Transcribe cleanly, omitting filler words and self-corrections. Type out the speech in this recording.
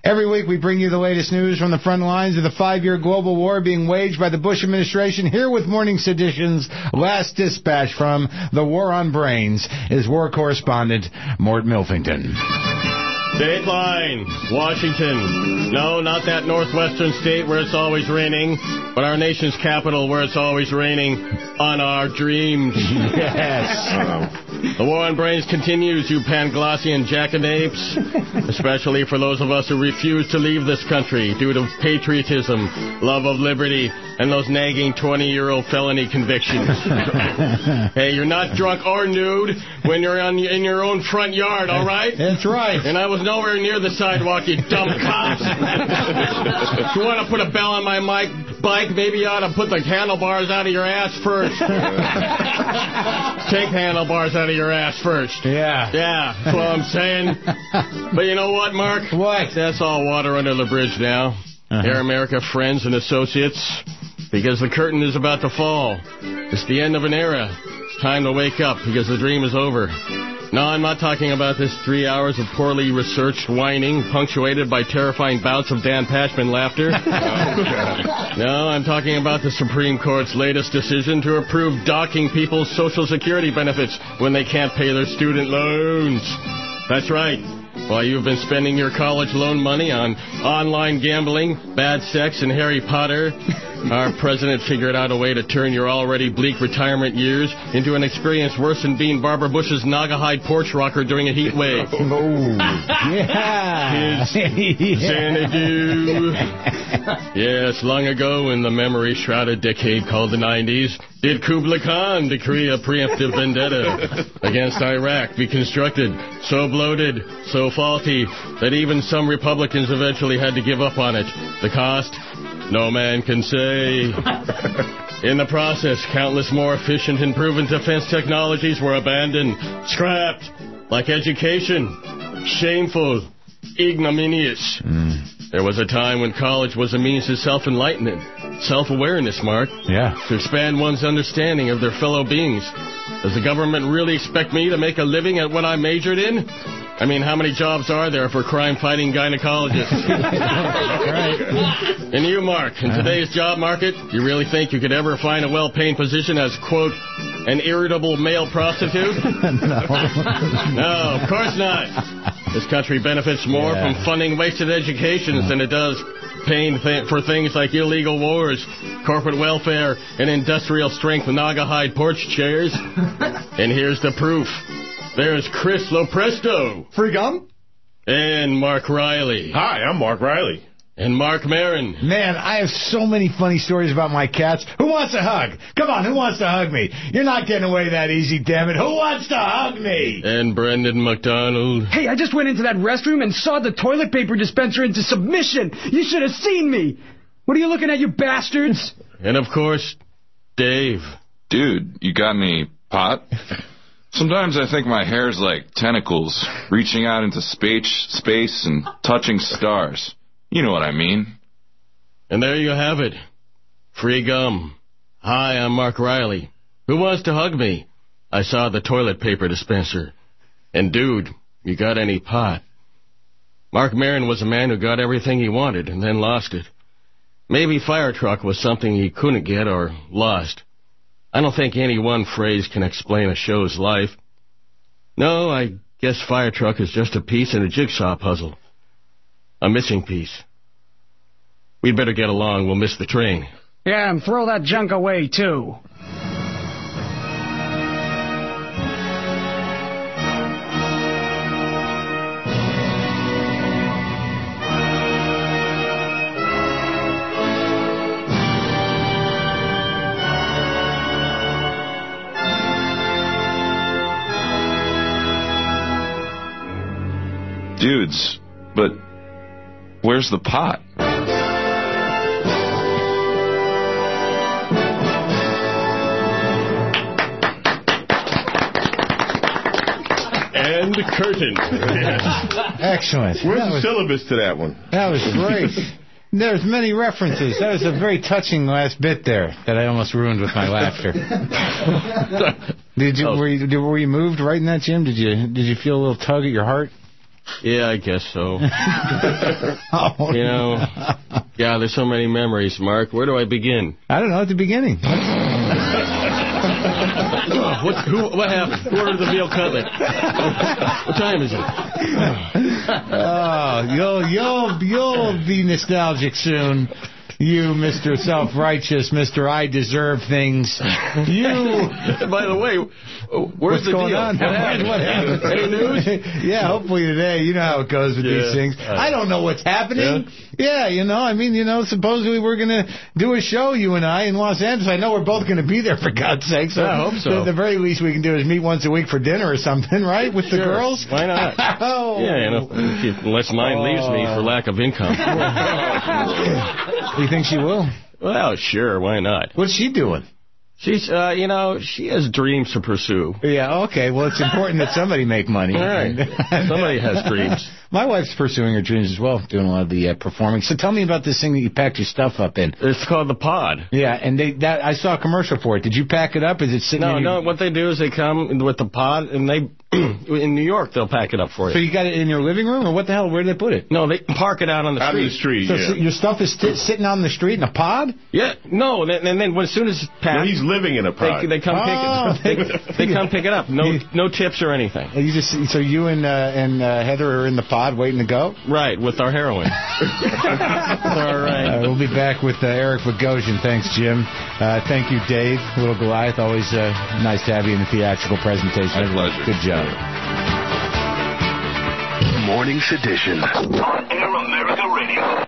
Every week we bring you the latest news from the front lines of the 5-year global war being waged by the Bush administration. Here with Morning Sedition's last dispatch from the War on Brains is war correspondent Mort Milfington. Dateline, Washington. No, not that northwestern state where it's always raining, but our nation's capital where it's always raining on our dreams. Yes. The war on brains continues, you Panglossian jackanapes, especially for those of us who refuse to leave this country due to patriotism, love of liberty, and those nagging 20-year-old felony convictions. Hey, you're not drunk or nude when you're in your own front yard, all right? That's right. And I was nowhere near the sidewalk, you dumb cops. If you want to put a bell on my bike, maybe you ought to put the handlebars out of your ass first. Take handlebars out of your ass first. Yeah. Yeah, that's what I'm saying. But you know what, Mark? What? That's all water under the bridge now. Air America friends and associates, because the curtain is about to fall. It's the end of an era. It's time to wake up because the dream is over. No, I'm not talking about this 3 hours of poorly researched whining, punctuated by terrifying bouts of Dan Pashman laughter. No, I'm talking about the Supreme Court's latest decision to approve docking people's Social Security benefits when they can't pay their student loans. That's right. While you've been spending your college loan money on online gambling, bad sex, and Harry Potter, our president figured out a way to turn your already bleak retirement years into an experience worse than being Barbara Bush's Naugahyde porch rocker during a heat wave. Oh, yeah. Xanadu. Yes, long ago in the memory-shrouded decade called the 90s, did Kublai Khan decree a preemptive vendetta against Iraq be constructed so bloated, so faulty, that even some Republicans eventually had to give up on it. The cost? No man can say. In the process, countless more efficient and proven defense technologies were abandoned, scrapped, like education. Shameful, ignominious. There was a time when college was a means to self-enlightenment, self-awareness, Mark. Yeah. To expand one's understanding of their fellow beings. Does the government really expect me to make a living at what I majored in? I mean, how many jobs are there for crime-fighting gynecologists? Right. And you, Mark, in today's job market, you really think you could ever find a well-paying position as, quote, an irritable male prostitute? No, of course not. This country benefits more from funding wasted educations than it does paying for things like illegal wars, corporate welfare, and industrial-strength Naugahyde porch chairs. And here's the proof. There's Chris Lopresto. Free gum? And Mark Riley. Hi, I'm Mark Riley. And Mark Maron. Man, I have so many funny stories about my cats. Who wants a hug? Come on, who wants to hug me? You're not getting away that easy, damn it. Who wants to hug me? And Brendan McDonald. Hey, I just went into that restroom and saw the toilet paper dispenser into submission. You should have seen me. What are you looking at, you bastards? And, of course, Dave. Dude, you got any pot? Sometimes I think my hair's like tentacles, reaching out into space and touching stars. You know what I mean. And there you have it. Free gum. Hi, I'm Mark Riley. Who wants to hug me? I saw the toilet paper dispenser. And, dude, you got any pot? Mark Maron was a man who got everything he wanted and then lost it. Maybe fire truck was something he couldn't get or lost. I don't think any one phrase can explain a show's life. No, I guess fire truck is just a piece in a jigsaw puzzle. A missing piece. We'd better get along. We'll miss the train. Yeah, and throw that junk away, too. Dudes, but where's the pot? And the curtain. Yes. Excellent. Where's the syllabus to that one? That was great. There's many references. That was a very touching last bit there that I almost ruined with my laughter. Were you moved right in that, Jim? Did you feel a little tug at your heart? Yeah, I guess so. Oh, You know, yeah, there's so many memories, Mark. Where do I begin? I don't know at the beginning. What happened? Who ordered the veal cutlet? What time is it? Oh, you'll be nostalgic soon. You, Mr. Self-Righteous, Mr. I deserve things. You. By the way, where's What's going on? What happened? Any news? Yeah, hopefully today. You know how it goes with these things. I don't know what's happening. Yeah, supposedly we're going to do a show, you and I, in Los Angeles. I know we're both going to be there, for God's sake. So I hope so. The very least we can do is meet once a week for dinner or something, right? With the girls? Why not? Oh. Yeah, unless mine leaves me for lack of income. You think she will? Well, sure, why not? What's she doing? She's, she has dreams to pursue. Yeah, okay. Well, it's important that somebody make money. All right. Somebody has dreams. My wife's pursuing her dreams as well, doing a lot of the performing. So tell me about this thing that you packed your stuff up in. It's called the Pod. Yeah, and I saw a commercial for it. Did you pack it up? Is it sitting in No, what they do is they come with the Pod, and they, in New York, they'll pack it up for you. So you got it in your living room, or what the hell? Where did they put it? No, they park it out on the street. Out in the street, So your stuff is sitting on the street in a pod? Yeah, no, and then as soon as it's packed... No, he's living in a pod. They come pick it. They come pick it up. No tips or anything. So you and Heather are in the pod waiting to go? Right, with our heroin. All right. We'll be back with Eric Bogosian. Thanks, Jim. Thank you, Dave. Little Goliath. Always nice to have you in the theatrical presentation. My pleasure. Good job. Morning Sedition on Air America Radio.